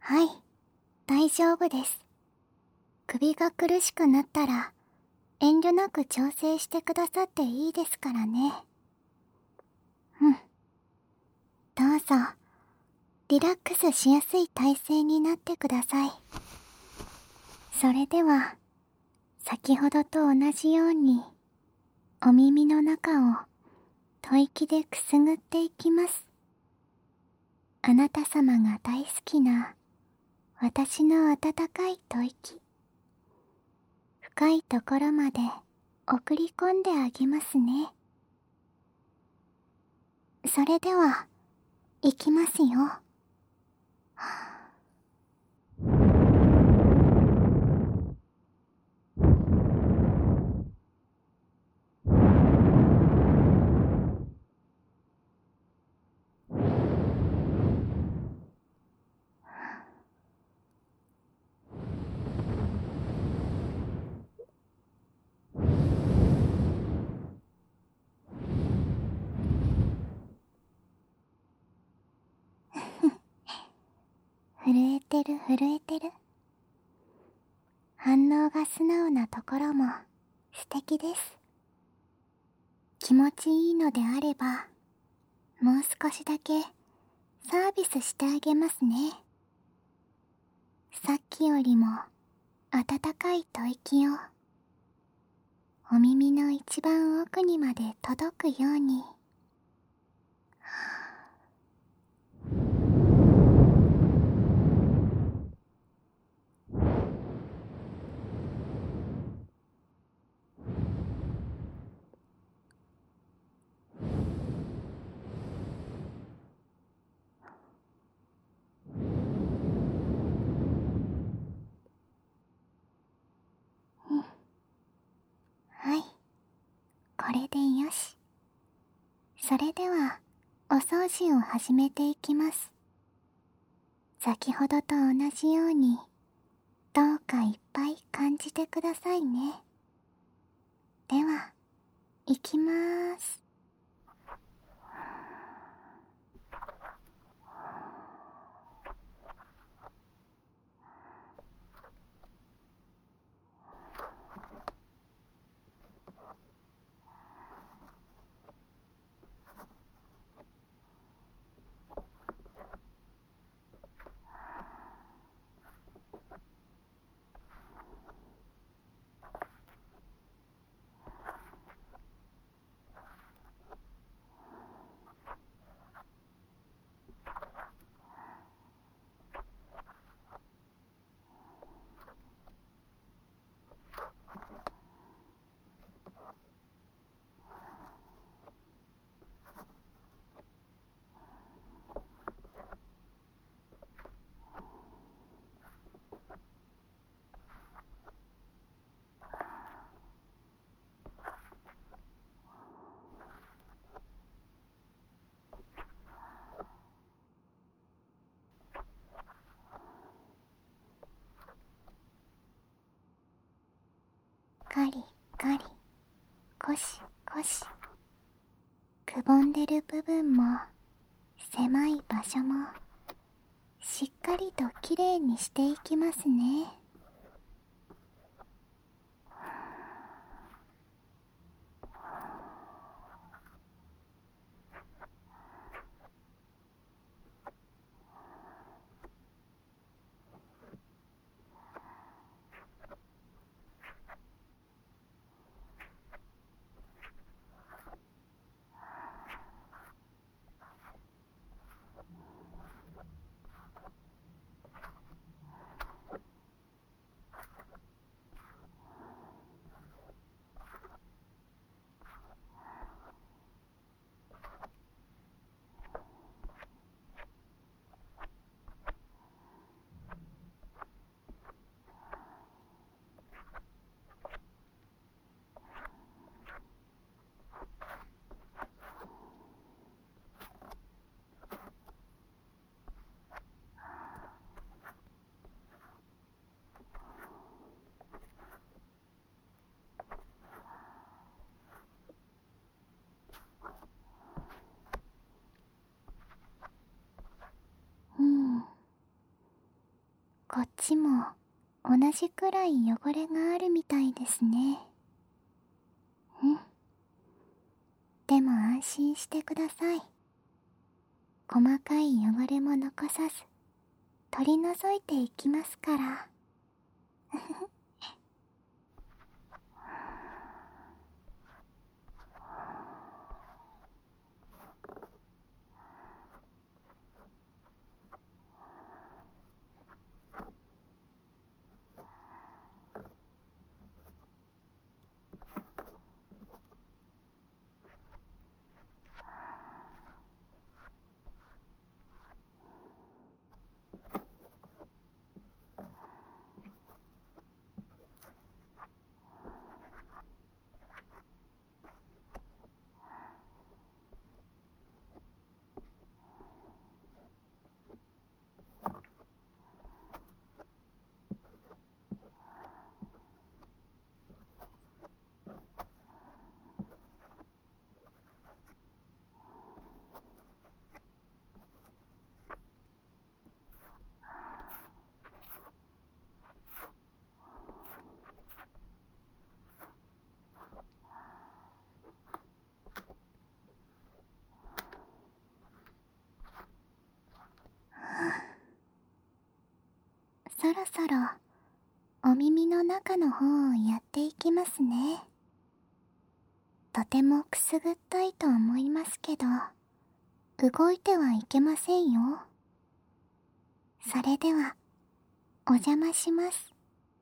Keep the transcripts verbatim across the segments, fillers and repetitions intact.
はい、大丈夫です。首が苦しくなったら、遠慮なく調整してくださっていいですからね。うん。どうぞ、リラックスしやすい体勢になってください。それでは、先ほどと同じように、お耳の中を吐息でくすぐっていきます。あなた様が大好きな私の温かい吐息、深いところまで送り込んであげますね。それでは、いきますよ。震えてる震えてる。反応が素直なところも素敵です。気持ちいいのであれば、もう少しだけサービスしてあげますね。さっきよりも温かい吐息をお耳の一番奥にまで届くように。うん、はい、これでよし。それではお掃除を始めていきます。先ほどと同じように、どうかいっぱい感じてくださいね。では、いきまーす。カリカリ、コシコシ。くぼんでる部分も狭い場所もしっかりときれいにしていきますね。 こっちも同じくらい汚れがあるみたいですね。うん。でも安心してください。細かい汚れも残さず取り除いていきますから。そろそろお耳の中の方をやっていきますね。とてもくすぐったいと思いますけど、動いてはいけませんよ。それではお邪魔します。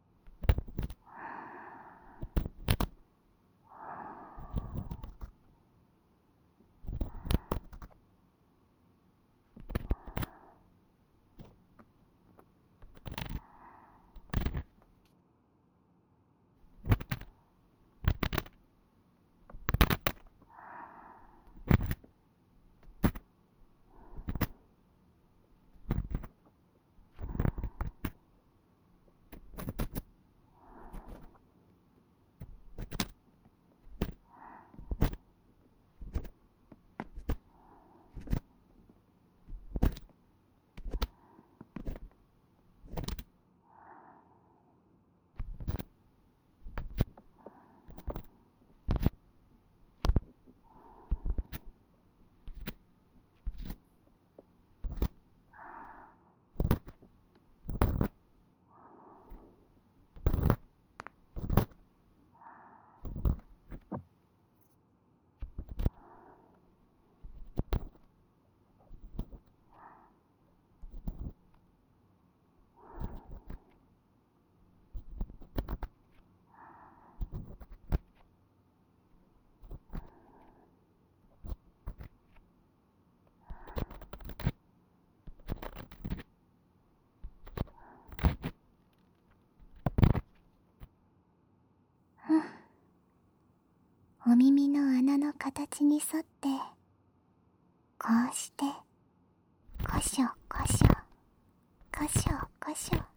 お耳の穴の形に沿ってこうしてコショコショコショコショ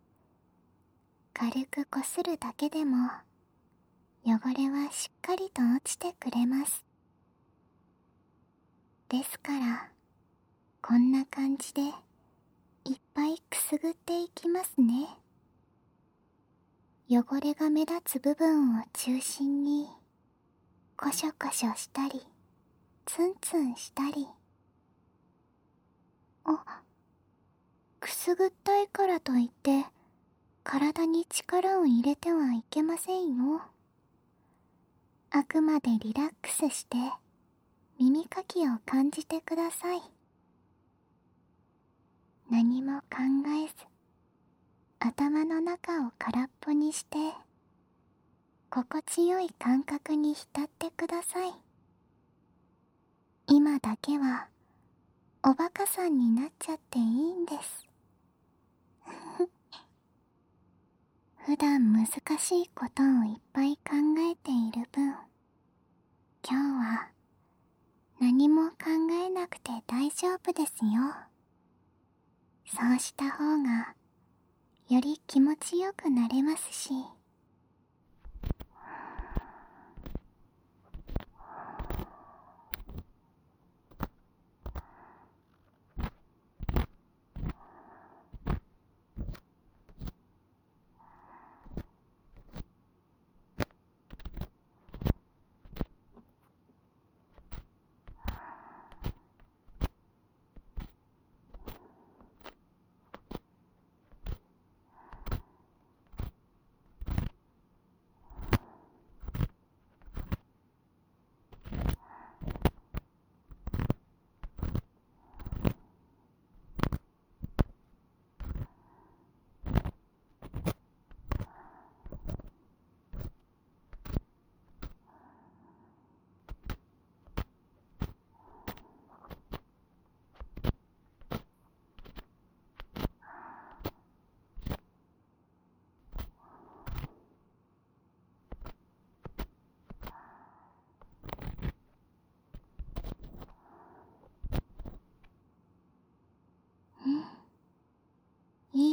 軽くこするだけでも汚れはしっかりと落ちてくれます。ですからこんな感じでいっぱいくすぐっていきますね。汚れが目立つ部分を中心にコショコショしたりツンツンしたり。あ、くすぐったいからといって体に力を入れてはいけませんよ。あくまでリラックスして耳かきを感じてください。何も考えず頭の中を空っぽにして心地よい感覚に浸ってください。今だけはおバカさんになっちゃっていいんです普段難しいことをいっぱい考えている分、今日は何も考えなくて大丈夫ですよ。そうした方がより気持ちよくなれますし。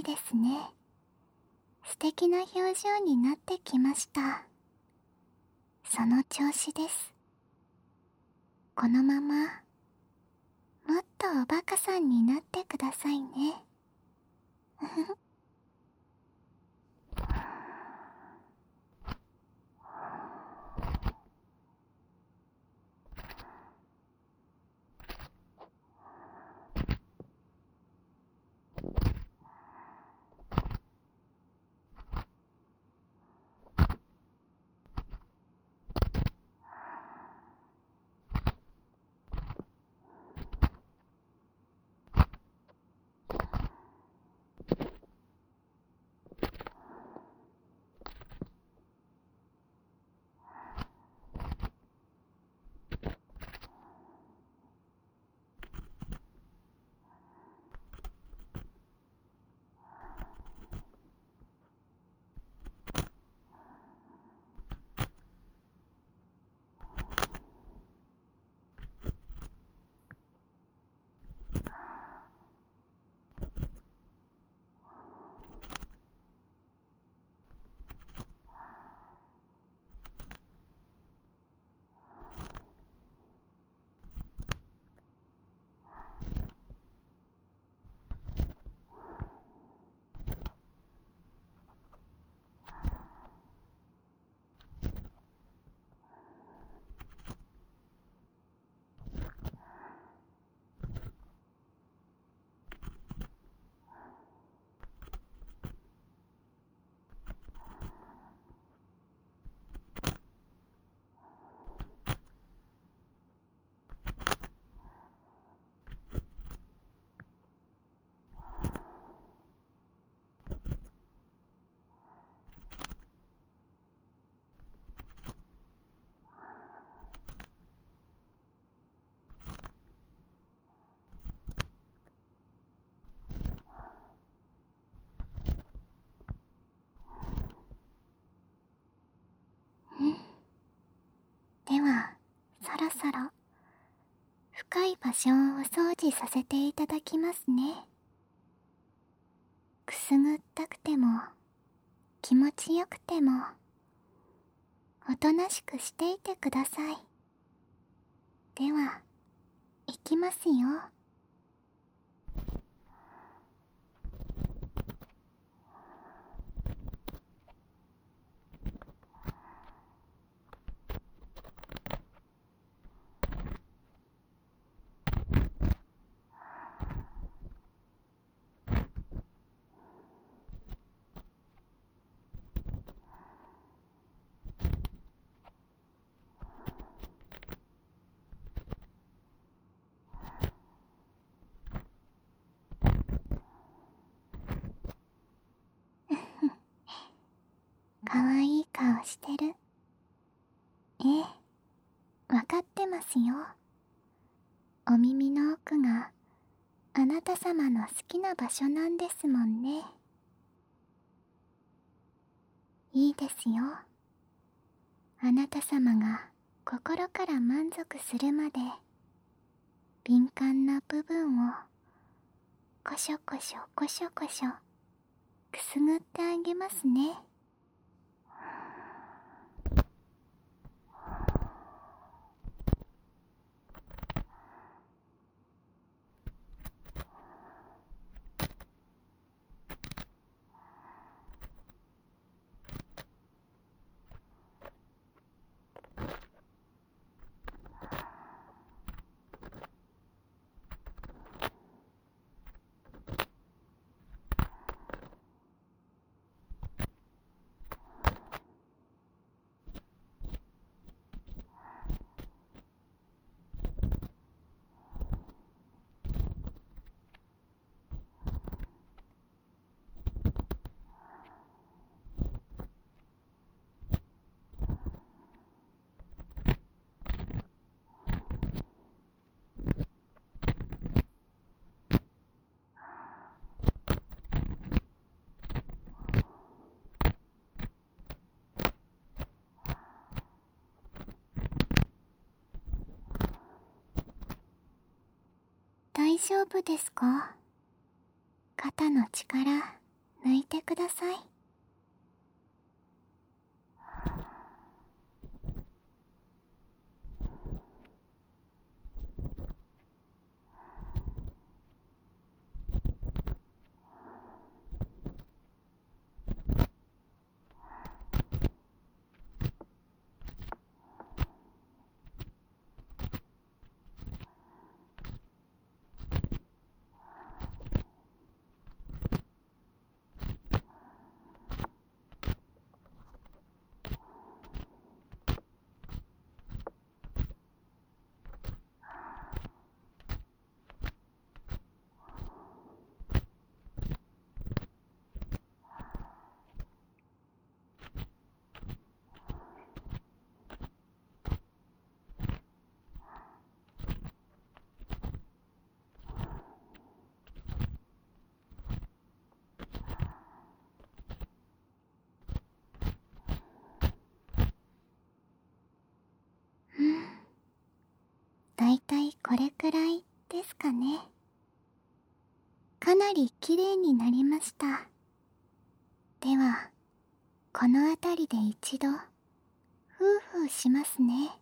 いですね。素敵な表情になってきました。その調子です。このままもっとおバカさんになってくださいね。では、そろそろ深い場所をお掃除させていただきますね。くすぐったくても気持ちよくてもおとなしくしていてください。では、いきますよ。かわいい顔してる。ええ、わかってますよ。お耳の奥があなた様の好きな場所なんですもんね。いいですよ。あなた様が心から満足するまで敏感な部分をコショコショコショコショくすぐってあげますね。大丈夫ですか？肩の力抜いてください。だいたいこれくらいですかね。かなりきれいになりました。では、この辺りで一度、ふうふうしますね。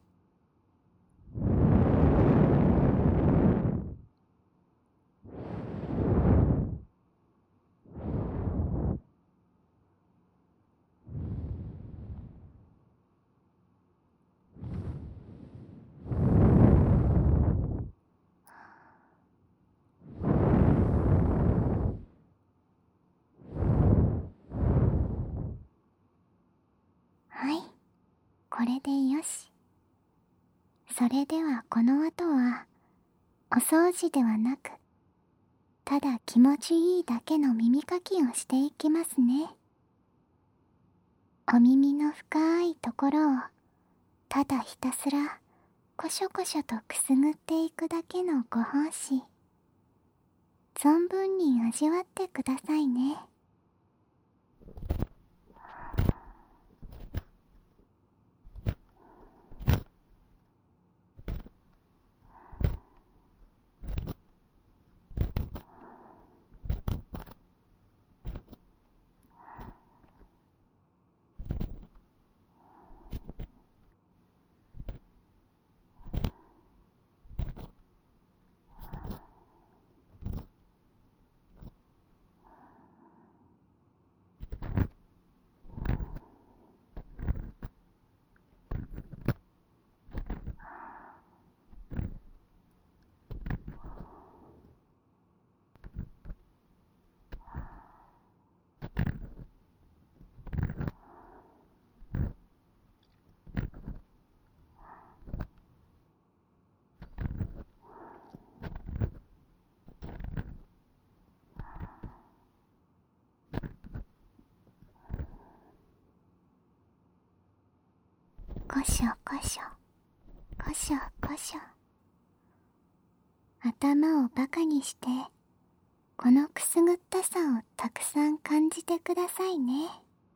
はい、これでよし。それではこの後は、お掃除ではなく、ただ気持ちいいだけの耳かきをしていきますね。お耳の深いところを、ただひたすら、こしょこしょとくすぐっていくだけのご奉仕。存分に味わってくださいね。こしょこしょ、こしょこしょ。頭をバカにして、このくすぐったさをたくさん感じてくださいね。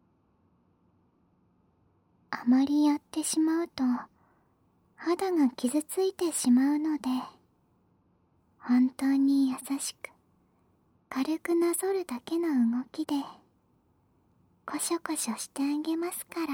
あまりやってしまうと、肌が傷ついてしまうので、本当に優しく、軽くなぞるだけの動きで、こしょこしょしてあげますから。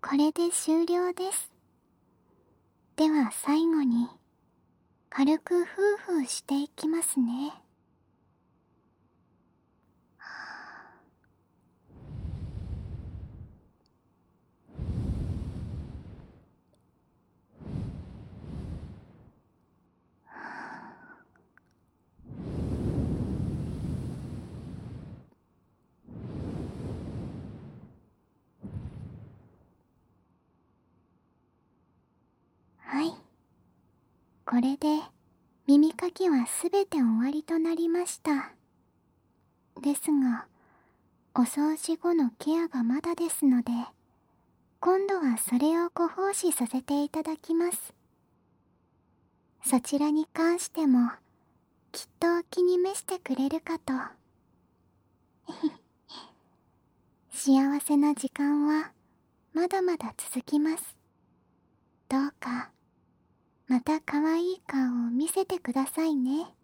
これで終了です。では最後に軽くフーフーしていきますね。はい。これで耳かきはすべて終わりとなりました。ですが、お掃除後のケアがまだですので、今度はそれをご奉仕させていただきます。そちらに関しても、きっとお気に召してくれるかと。幸せな時間はまだまだ続きます。どうか、また可愛い顔を見せてくださいね。